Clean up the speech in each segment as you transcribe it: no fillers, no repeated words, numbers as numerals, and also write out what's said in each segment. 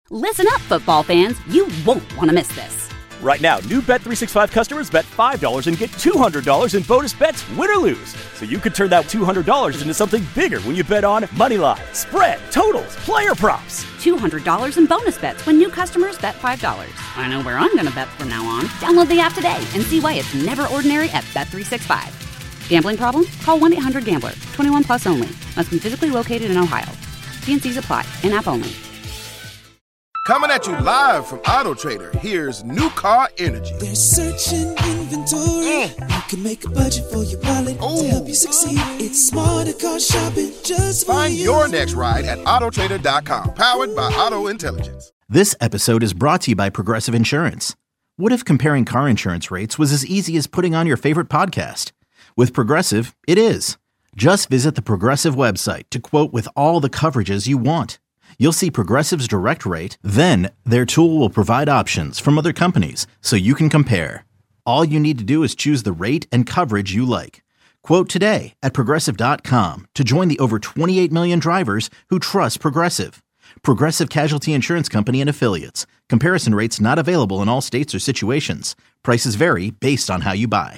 Listen up, football fans. You won't want to miss this. Right now, new Bet365 customers bet $5 and get $200 in bonus bets, win or lose. So you could turn that $200 into something bigger when you bet on moneyline, spread, totals, player props. $200 in bonus bets when new customers bet $5. I know where I'm going to bet from now on. Download the app today and see why it's never ordinary at Bet365. Gambling problem? Call 1-800-GAMBLER. 21 plus only. Must be physically located in Ohio. T&Cs apply. In-app only. Coming at you live from Auto Trader, here's New Car Energy. They're searching inventory. You can make a budget for your wallet to help you succeed. It's smarter car shopping just for you. Find your next ride at autotrader.com. Powered by Auto Intelligence. This episode is brought to you by Progressive Insurance. What if comparing car insurance rates was as easy as putting on your favorite podcast? With Progressive, it is. Just visit the Progressive website to quote with all the coverages you want. You'll see Progressive's direct rate, then their tool will provide options from other companies so you can compare. All you need to do is choose the rate and coverage you like. Quote today at Progressive.com to join the over 28 million drivers who trust Progressive. Progressive Casualty Insurance Company and Affiliates. Comparison rates not available in all states or situations. Prices vary based on how you buy.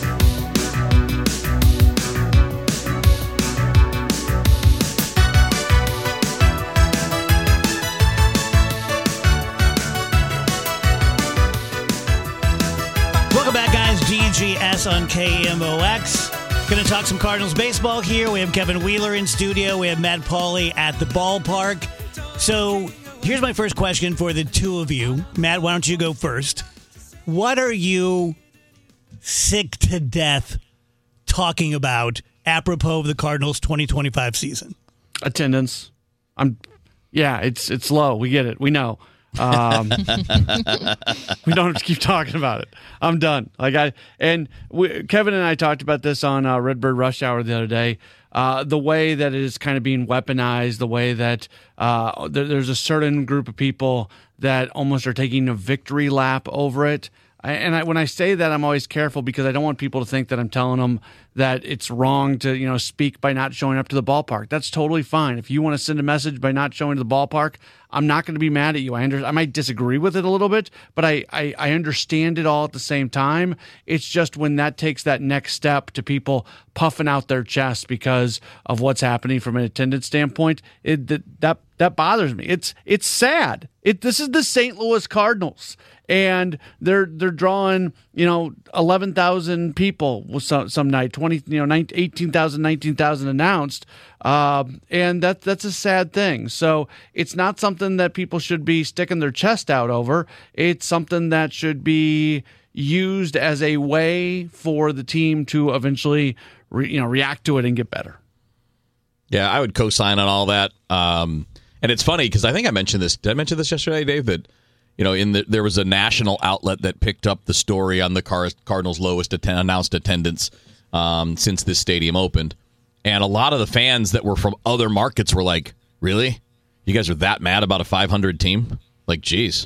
Welcome back, guys. GGS on KMOX. Going to talk some Cardinals baseball here. We have Kevin Wheeler in studio. We have Matt Pauley at the ballpark. So here's my first question for the two of you. Matt, why don't you go first? What are you sick to death talking about apropos of the Cardinals 2025 season? Attendance. It's low. We get it. We know. We don't have to keep talking about it. I'm done. Kevin and I talked about this on Redbird Rush Hour the other day. The way that it is kind of being weaponized, the way that there's a certain group of people that almost are taking a victory lap over it. When I say that, I'm always careful because I don't want people to think that I'm telling them that it's wrong to, speak by not showing up to the ballpark. That's totally fine. If you want to send a message by not showing to the ballpark, I'm not going to be mad at you. I might disagree with it a little bit, but I understand it all at the same time. It's just when that takes that next step to people puffing out their chest because of what's happening from an attendance standpoint, that bothers me. It's sad. This is the St. Louis Cardinals. And they're drawing 11,000 people some night, 18,000, 19,000 announced, and that's a sad thing. So it's not something that people should be sticking their chest out over. It's something that should be used as a way for the team to eventually react to it and get better. Yeah, I would co-sign on all that. And it's funny because I think I mentioned this. Did I mention this yesterday, Dave? That there was a national outlet that picked up the story on the Cardinals' lowest announced attendance since this stadium opened. And a lot of the fans that were from other markets were like, really? You guys are that mad about a 500 team? Like, geez.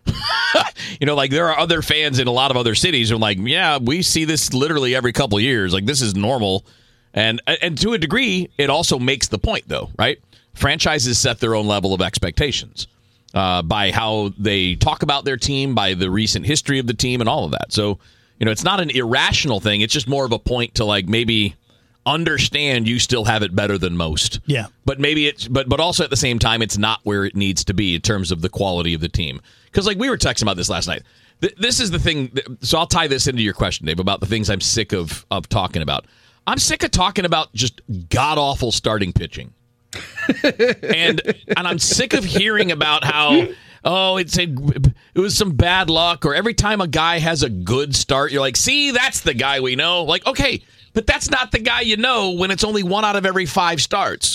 There are other fans in a lot of other cities who are like, yeah, we see this literally every couple of years. Like, this is normal. And to a degree, it also makes the point, though, right? Franchises set their own level of expectations. By how they talk about their team, by the recent history of the team, and all of that. So, it's not an irrational thing. It's just more of a point to maybe understand you still have it better than most. Yeah. But maybe but also at the same time, it's not where it needs to be in terms of the quality of the team. Because we were texting about this last night. This is the thing. So I'll tie this into your question, Dave, about the things I'm sick of talking about. I'm sick of talking about just god-awful starting pitching. and I'm sick of hearing about how it was some bad luck, or every time a guy has a good start, you're like, see, that's the guy we know. Like, okay, but that's not the guy you know when it's only 1 out of every 5 starts.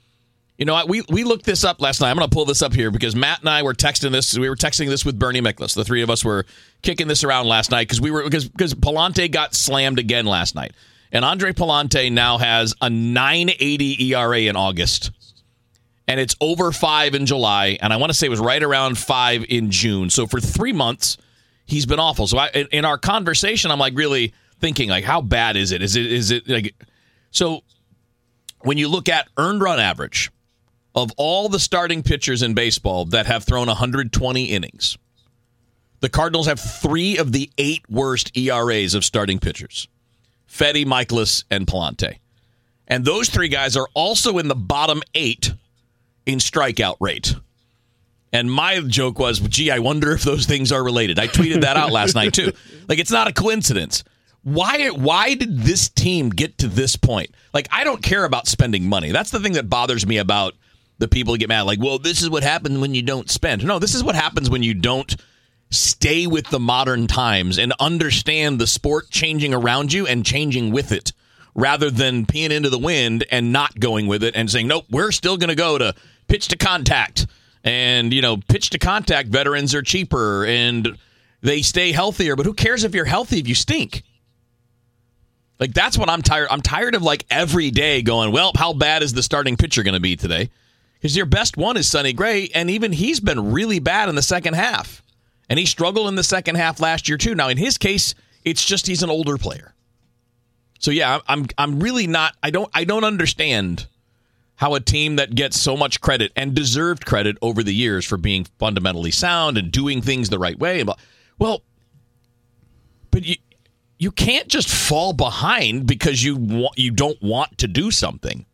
We looked this up last night. I'm going to pull this up here because Matt and I were texting this. We were texting this with Bernie Miklas. The three of us were kicking this around last night because Pallante got slammed again last night. And Andre Pallante now has a 9.80 ERA in August. And it's over 5 in July. And I want to say it was right around 5 in June. So for 3 months, he's been awful. So in our conversation, I'm really thinking, how bad is it? Is it so when you look at earned run average, of all the starting pitchers in baseball that have thrown 120 innings, the Cardinals have 3 of the 8 worst ERAs of starting pitchers. Fedde, Michaelis, and Palante. And those 3 guys are also in the bottom 8 in strikeout rate. And my joke was, gee, I wonder if those things are related. I tweeted that out last night, too. Like, it's not a coincidence. Why did this team get to this point? Like, I don't care about spending money. That's the thing that bothers me about the people who get mad. Like, well, this is what happens when you don't spend. No, this is what happens when you don't stay with the modern times and understand the sport changing around you and changing with it, rather than peeing into the wind and not going with it and saying, nope, we're still going to go to pitch to contact. And, pitch to contact veterans are cheaper and they stay healthier. But who cares if you're healthy if you stink? Like, that's what I'm tired. I'm tired of, like, every day going, well, how bad is the starting pitcher going to be today? Because your best one is Sonny Gray, and even he's been really bad in the second half. And he struggled in the second half last year, too. Now, in his case, it's just he's an older player. So, yeah, I'm really not – I don't understand how a team that gets so much credit and deserved credit over the years for being fundamentally sound and doing things the right way. Well, but you can't just fall behind because you don't want to do something.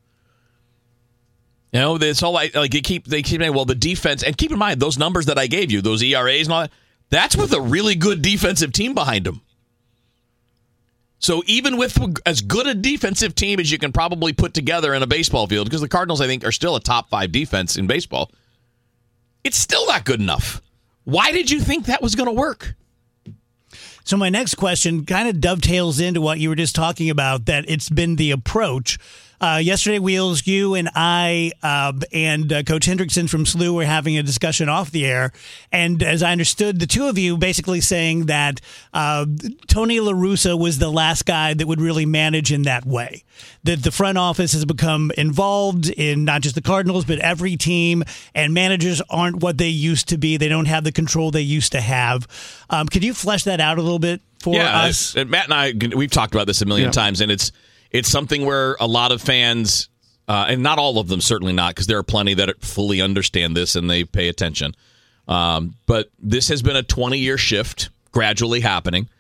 It's all like they keep saying, well, the defense, and keep in mind those numbers that I gave you, those ERAs and all that, that's with a really good defensive team behind them. So even with as good a defensive team as you can probably put together in a baseball field, because the Cardinals, I think, are still a top 5 defense in baseball, it's still not good enough. Why did you think that was going to work? So my next question kind of dovetails into what you were just talking about, that it's been the approach. Yesterday, Wheels, you and I and Coach Hendrickson from SLU were having a discussion off the air. And as I understood, the two of you basically saying that Tony La Russa was the last guy that would really manage in that way. That the front office has become involved in not just the Cardinals, but every team, and managers aren't what they used to be. They don't have the control they used to have. Could you flesh that out a little bit for us? Matt and I, we've talked about this a million times, and it's something where a lot of fans, and not all of them, certainly not, because there are plenty that fully understand this and they pay attention. But this has been a 20-year shift gradually happening.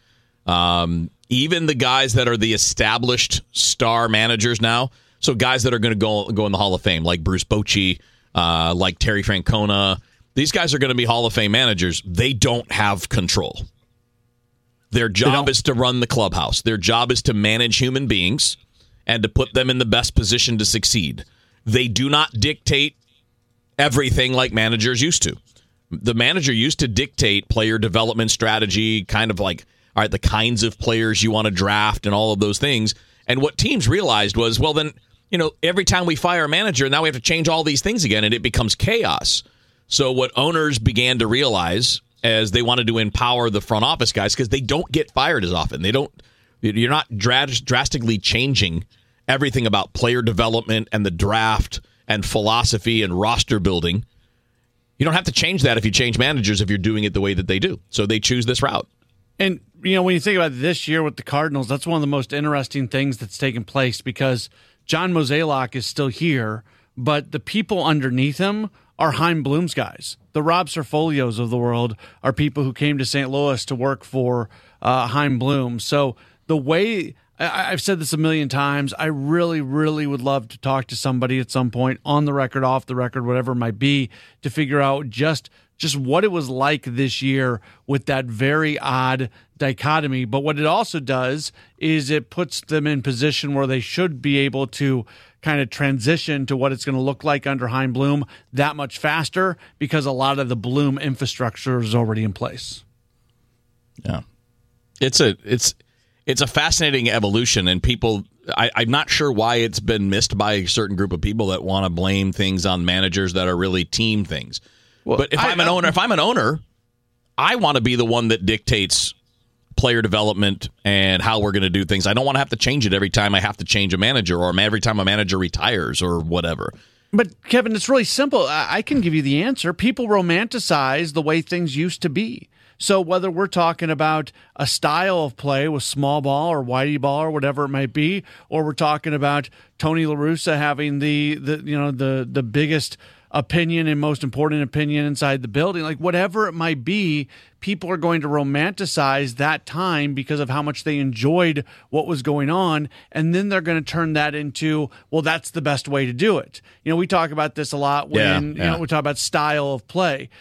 Even the guys that are the established star managers now, so guys that are going to go in the Hall of Fame, like Bruce Bochy, like Terry Francona, these guys are going to be Hall of Fame managers. They don't have control. Their job is to run the clubhouse. Their job is to manage human beings and to put them in the best position to succeed. They do not dictate everything like managers used to. The manager used to dictate player development strategy, kind of like, all right, the kinds of players you want to draft and all of those things. And what teams realized was, well, then, every time we fire a manager, now we have to change all these things again, and it becomes chaos. So what owners began to realize, as they wanted to empower the front office guys, because they don't get fired as often. You're not drastically changing everything about player development and the draft and philosophy and roster building. You don't have to change that if you change managers if you're doing it the way that they do. So they choose this route. And, when you think about this year with the Cardinals, that's one of the most interesting things that's taken place, because John Mozeliak is still here, but the people underneath him are Chaim Bloom's guys. The Rob Serfolios of the world are people who came to St. Louis to work for Chaim Bloom. So the way, I've said this a million times, I really, really would love to talk to somebody at some point, on the record, off the record, whatever it might be, to figure out just what it was like this year with that very odd dichotomy. But what it also does is it puts them in position where they should be able to kind of transition to what it's going to look like under Chaim Bloom that much faster, because a lot of the Bloom infrastructure is already in place. Yeah. It's a fascinating evolution, and people, I'm not sure why it's been missed by a certain group of people that want to blame things on managers that are really team things. Well, but if I'm an owner, I want to be the one that dictates player development and how we're going to do things. I don't want to have to change it every time I have to change a manager, or every time a manager retires, or whatever. But, Kevin, it's really simple. I can give you the answer. People romanticize the way things used to be. So whether we're talking about a style of play with small ball or whitey ball or whatever it might be, or we're talking about Tony La Russa having the biggest opinion and most important opinion inside the building, like whatever it might be, people are going to romanticize that time because of how much they enjoyed what was going on, and then they're going to turn that into, well, that's the best way to do it. We talk about this a lot when we talk about style of play.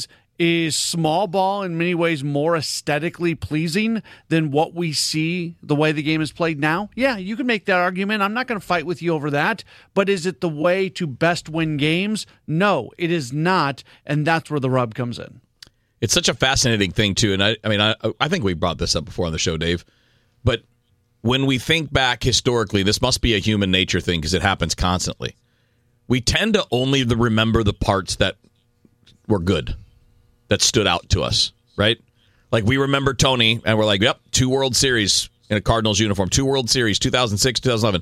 Is small ball in many ways more aesthetically pleasing than what we see the way the game is played now? Yeah, you can make that argument. I'm not going to fight with you over that. But is it the way to best win games? No, it is not. And that's where the rub comes in. It's such a fascinating thing, too. And I think we brought this up before on the show, Dave. But when we think back historically, this must be a human nature thing because it happens constantly. We tend to only remember the parts that were good, that stood out to us, right? Like we remember Tony, and we're like, yep, 2 World Series in a Cardinals uniform, 2 World Series, 2006, 2011.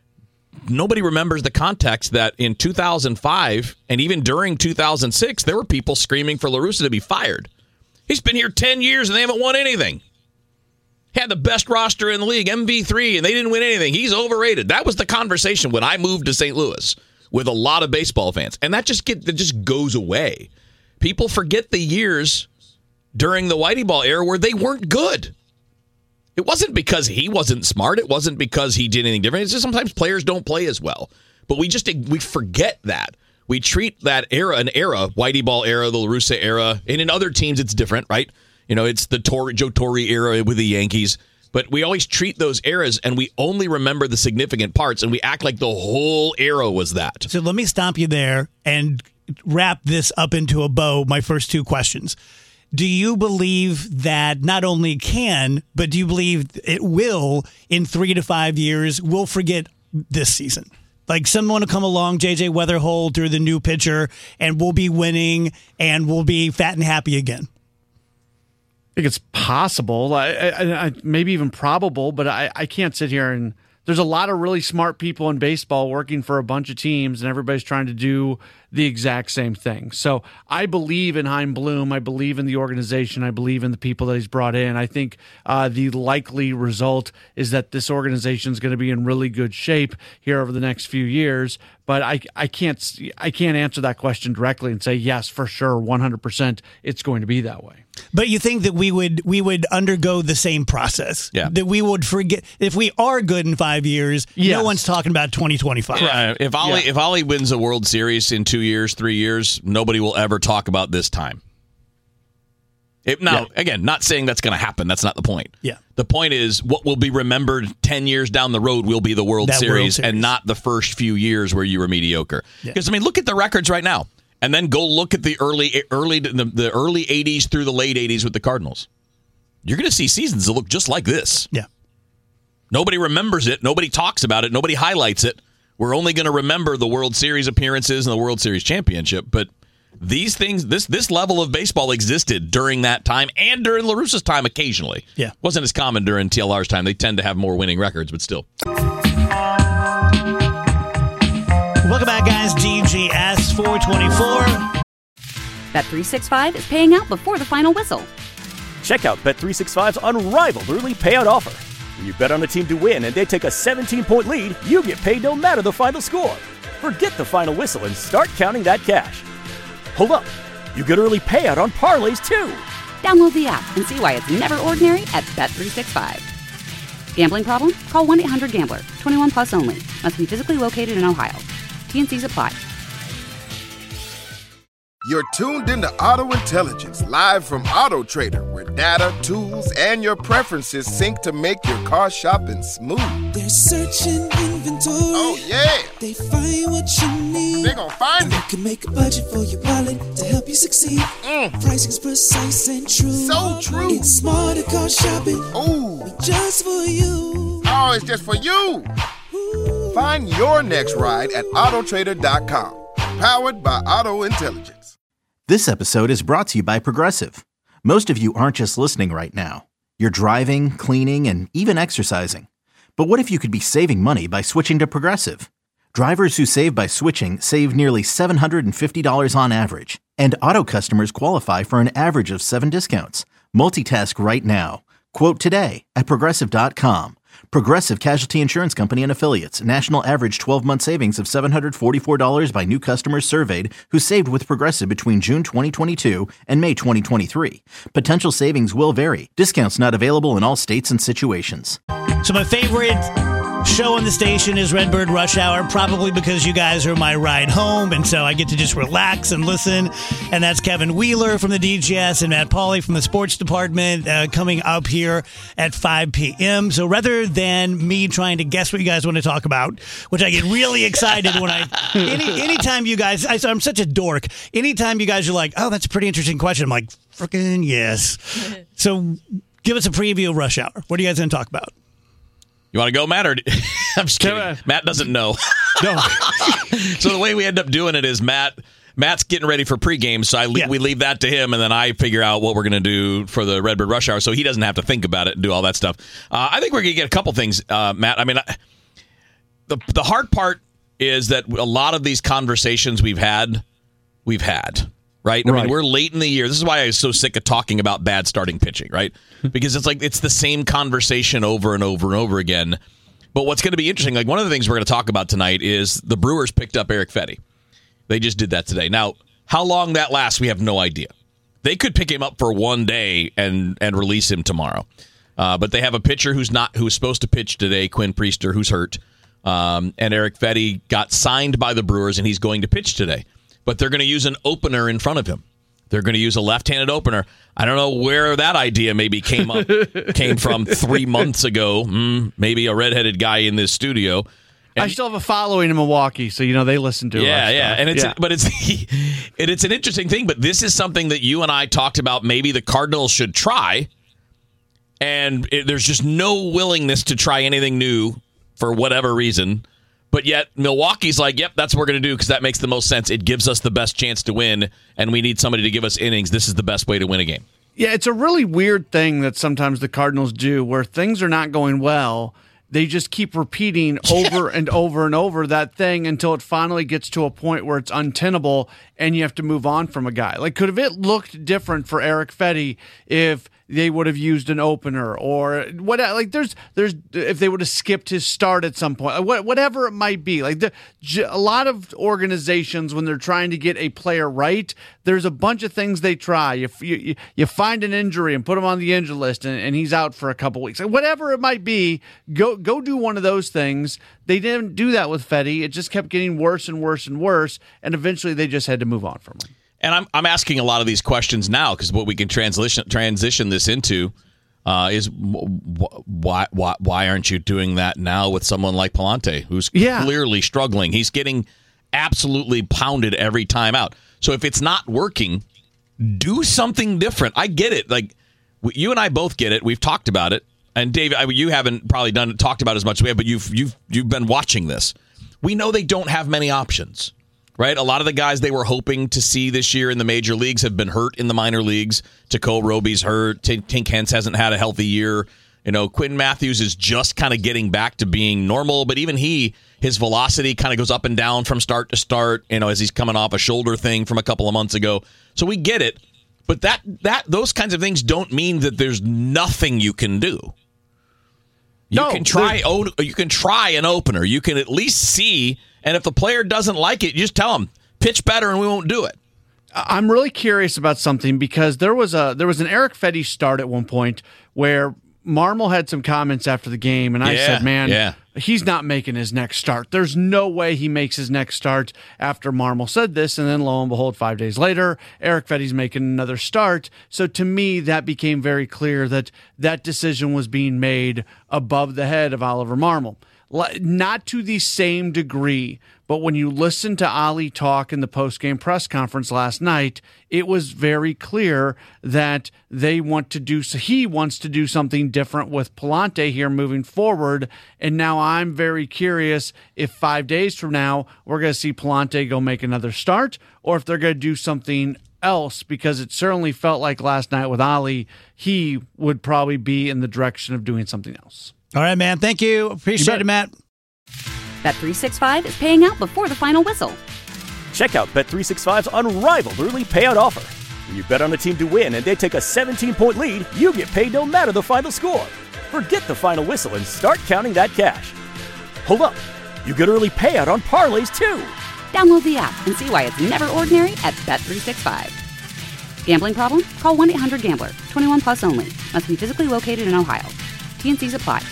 Nobody remembers the context that in 2005 and even during 2006, there were people screaming for La Russa to be fired. He's been here 10 years and they haven't won anything. He had the best roster in the league, MV3, and they didn't win anything. He's overrated. That was the conversation when I moved to St. Louis with a lot of baseball fans, and that just goes away. People forget the years during the Whitey Ball era where they weren't good. It wasn't because he wasn't smart. It wasn't because he did anything different. It's just sometimes players don't play as well. But we forget that. We treat that era, Whitey Ball era, the La Russa era, and in other teams it's different, right? It's the Joe Torre era with the Yankees. But we always treat those eras, and we only remember the significant parts, and we act like the whole era was that. So let me stop you there and wrap this up into a bow, my first 2 questions. Do you believe that not only can, but do you believe it will, in 3 to 5 years, we'll forget this season? Like someone will come along, J.J. Weatherholt or the new pitcher, and we'll be winning, and we'll be fat and happy again? I think it's possible, I maybe even probable, but I can't sit here and... There's a lot of really smart people in baseball working for a bunch of teams, and everybody's trying to do the exact same thing. So I believe in Chaim Bloom. I believe in the organization. I believe in the people that he's brought in. I think the likely result is that this organization is going to be in really good shape here over the next few years. But I can't answer that question directly and say, yes, for sure, 100%, it's going to be that way. But you think that we would undergo the same process? Yeah. That we would forget if we are good in 5 years. Yes. No one's talking about 2025. Yeah. If Ollie wins a World Series in 2 years, 3 years, nobody will ever talk about this time. Again, not saying that's going to happen. That's not the point. Yeah. The point is what will be remembered 10 years down the road will be the World Series and not the first few years where you were mediocre. Because, look at the records right now. And then go look at the early 80s through the late 80s with the Cardinals. You're going to see seasons that look just like this. Yeah. Nobody remembers it. Nobody talks about it. Nobody highlights it. We're only going to remember the World Series appearances and the World Series championship. But these things, this level of baseball existed during that time and during La Russa's time occasionally. Yeah. Wasn't as common during TLR's time. They tend to have more winning records, but still. Welcome back, guys. DGS 424. Bet365 is paying out before the final whistle. Check out Bet365's unrivaled early payout offer. When you bet on a team to win and they take a 17-point lead, you get paid no matter the final score. Forget the final whistle and start counting that cash. Hold up. You get early payout on parlays, too. Download the app and see why it's never ordinary at Bet365. Gambling problem? Call 1-800-GAMBLER. 21 plus only. Must be physically located in Ohio. T&Cs apply. You're tuned into Auto Intelligence, live from Auto Trader, where data, tools, and your preferences sync to make your car shopping smooth. They're searching inventory. Oh, yeah. They find what you need. They're gonna find it. You can make a budget for your wallet to help you succeed. Pricing's precise and true. So true. It's smarter car shopping. Ooh. Just for you. Oh, it's just for you. Ooh. Find your next ride at autotrader.com. Powered by Auto Intelligence. This episode is brought to you by Progressive. Most of you aren't just listening right now. You're driving, cleaning, and even exercising. But what if you could be saving money by switching to Progressive? Drivers who save by switching save nearly $750 on average. And auto customers qualify for an average of 7 discounts. Multitask right now. Quote today at Progressive.com. Progressive Casualty Insurance Company and Affiliates. National average 12-month savings of $744 by new customers surveyed who saved with Progressive between June 2022 and May 2023. Potential savings will vary. Discounts not available in all states and situations. So my favorite show on the station is Redbird Rush Hour, probably because you guys are my ride home, and so I get to just relax and listen. And that's Kevin Wheeler from the DGS and Matt Pauley from the sports department coming up here at 5 p.m. So rather than me trying to guess what you guys want to talk about, which I get really excited when anytime you guys, I'm such a dork. Anytime you guys are like, oh, that's a pretty interesting question, I'm like, frickin' yes. So give us a preview of Rush Hour. What are you guys going to talk about? You want to go, Matt? Or I'm just kidding. Matt doesn't know. No. So the way we end up doing it is Matt's getting ready for pregame, so we leave that to him, and then I figure out what we're going to do for the Redbird Rush Hour, so he doesn't have to think about it and do all that stuff. I think we're going to get a couple things, Matt. I mean, the hard part is that a lot of these conversations we've had. Right? I mean, we're late in the year. This is why I was so sick of talking about bad starting pitching, right? Because it's the same conversation over and over and over again. But what's going to be interesting, like one of the things we're going to talk about tonight is the Brewers picked up Erick Fedde. They just did that today. Now, how long that lasts, we have no idea. They could pick him up for one day and release him tomorrow. But they have a pitcher who's supposed to pitch today, Quinn Priester, who's hurt. And Erick Fedde got signed by the Brewers, and he's going to pitch today. But they're going to use an opener in front of him. They're going to use a left-handed opener. I don't know where that idea maybe came from 3 months ago. Maybe a redheaded guy in this studio. And I still have a following in Milwaukee, so they listen to it. Yeah. And it's an interesting thing. But this is something that you and I talked about. Maybe the Cardinals should try, and there's just no willingness to try anything new for whatever reason. But yet, Milwaukee's like, yep, that's what we're going to do because that makes the most sense. It gives us the best chance to win, and we need somebody to give us innings. This is the best way to win a game. Yeah, it's a really weird thing that sometimes the Cardinals do where things are not going well. They just keep repeating over and over and over that thing until it finally gets to a point where it's untenable and you have to move on from a guy. Like, could have it looked different for Erick Fedde if they would have used an opener or what? Like, there's if they would have skipped his start at some point, whatever it might be. Like, a lot of organizations, when they're trying to get a player right, there's a bunch of things they try. You find an injury and put him on the injury list, and he's out for a couple weeks. Like, whatever it might be, go do one of those things. They didn't do that with Fedde. It just kept getting worse and worse and worse, and eventually they just had to move on from him. And I'm asking a lot of these questions now because what we can transition this into is why aren't you doing that now with someone like Pallante, who's clearly struggling? He's getting absolutely pounded every time out. So if it's not working, do something different. I get it. Like, you and I both get it. We've talked about it. And Dave, you haven't probably talked about it as much as we have, but you've been watching this. We know they don't have many options. Right? A lot of the guys they were hoping to see this year in the major leagues have been hurt in the minor leagues. Teco Roby's hurt. Tink Hence hasn't had a healthy year. Quentin Matthews is just kind of getting back to being normal, but even his velocity kind of goes up and down from start to start, as he's coming off a shoulder thing from a couple of months ago. So we get it. But those kinds of things don't mean that there's nothing you can do. You can try an opener. You can at least see. And if the player doesn't like it, you just tell him, pitch better and we won't do it. I'm really curious about something because there was an Erick Fedde start at one point where Marmol had some comments after the game, and I said, man, he's not making his next start. There's no way he makes his next start after Marmol said this, and then lo and behold, 5 days later, Erick Fedde's making another start. So to me, that became very clear that decision was being made above the head of Oliver Marmol. Not to the same degree, but when you listen to Ali talk in the post-game press conference last night, it was very clear that he wants to do something different with Pallante here moving forward. And now I'm very curious if 5 days from now we're going to see Pallante go make another start or if they're going to do something else, because it certainly felt like last night with Ali, he would probably be in the direction of doing something else. All right, man. Thank you. Appreciate it, Matt. Bet365 is paying out before the final whistle. Check out Bet365's unrivaled early payout offer. When you bet on a team to win and they take a 17-point lead, you get paid no matter the final score. Forget the final whistle and start counting that cash. Hold up. You get early payout on parlays, too. Download the app and see why it's never ordinary at Bet365. Gambling problem? Call 1-800-GAMBLER. 21 plus only. Must be physically located in Ohio. T&Cs apply.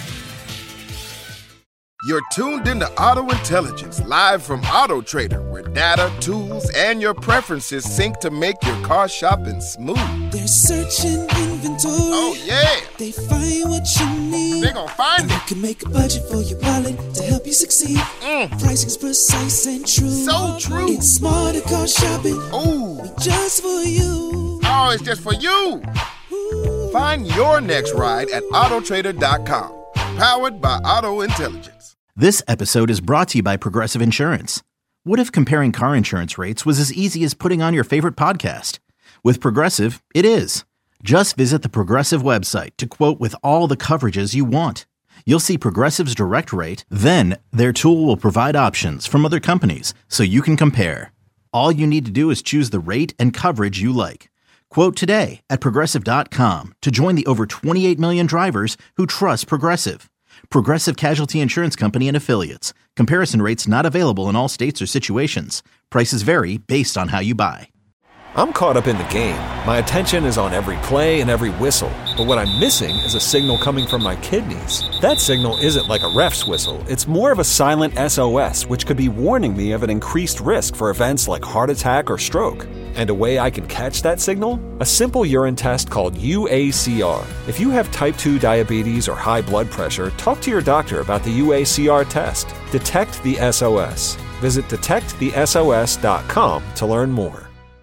You're tuned into Auto Intelligence, live from Auto Trader, where data, tools, and your preferences sync to make your car shopping smooth. They're searching inventory. Oh, yeah. They find what you need. They gon' find and it. You can make a budget for your wallet to help you succeed. Pricing's precise and true. So true. It's smarter car shopping. Ooh. Just for you. Oh, it's just for you. Ooh. Find your next ride at autotrader.com. Powered by Auto Intelligence. This episode is brought to you by Progressive Insurance. What if comparing car insurance rates was as easy as putting on your favorite podcast? With Progressive, it is. Just visit the Progressive website to quote with all the coverages you want. You'll see Progressive's direct rate, then their tool will provide options from other companies so you can compare. All you need to do is choose the rate and coverage you like. Quote today at Progressive.com to join the over 28 million drivers who trust Progressive. Progressive Casualty Insurance Company and Affiliates. Comparison rates not available in all states or situations. Prices vary based on how you buy. I'm caught up in the game. My attention is on every play and every whistle. But what I'm missing is a signal coming from my kidneys. That signal isn't like a ref's whistle. It's more of a silent SOS, which could be warning me of an increased risk for events like heart attack or stroke. And a way I can catch that signal? A simple urine test called UACR. If you have type 2 diabetes or high blood pressure, talk to your doctor about the UACR test. Detect the SOS. Visit detectthesos.com to learn more.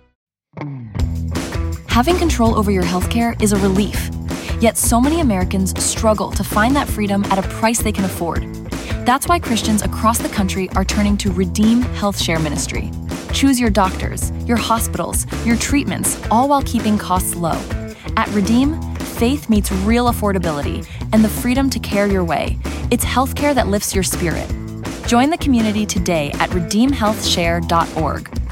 Having control over your healthcare is a relief. Yet so many Americans struggle to find that freedom at a price they can afford. That's why Christians across the country are turning to Redeem Health Share Ministry. Choose your doctors, your hospitals, your treatments, all while keeping costs low. At Redeem, faith meets real affordability and the freedom to care your way. It's healthcare that lifts your spirit. Join the community today at redeemhealthshare.org.